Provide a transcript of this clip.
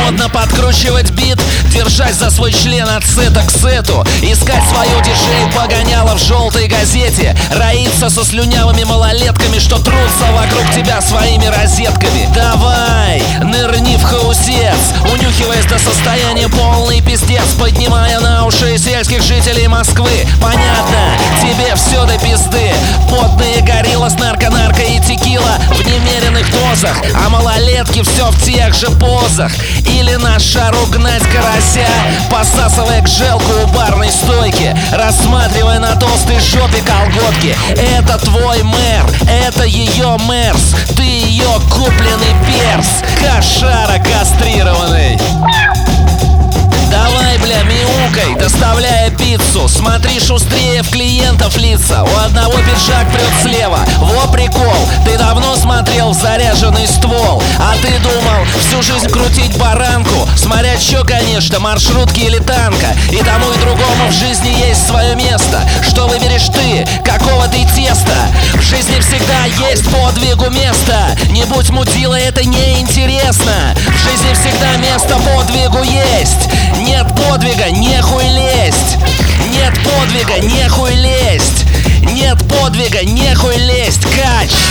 модно подкручивать бит, держать за свой член от сета к сету, искать свою диджей погоняло в желтой газете, роиться со слюнявыми малолетками, что трутся вокруг тебя своими розетками. Давай, нырни в хаусец, унюхиваясь до состояния полный пиздец, поднимая на уши сельских жителей Москвы. Понятно, тебе все до пизды. Потные горилла с нарко и текила в немеренных дозах, а малолетки все в тех же позах. Или на шару гнать карася, посасывая гжелку у барной стойки, рассматривая на толстой жопе колготки. Это твой мэр, это ее мэрс, ты ее купленный перс, кошара кастрированный. Давай, бля, мяукай, доставляя пиццу. Смотри шустрее в клиентов лица. У одного пиджак прет слева. Во прикол, ты давно смотрел в заряженный ствол, а ты думал всю жизнь крутить баранку, смотря чё, конечно, маршрутки или танка. И тому и другому в жизни есть свое место. Что выберешь ты? Какого ты теста? В жизни всегда есть подвигу место. Не будь мудилой, это неинтересно. В жизни всегда место подвигу есть. Нет подвига, нехуй лезть. Нет подвига, нехуй лезть. Нет подвига, нехуй лезть. Кач.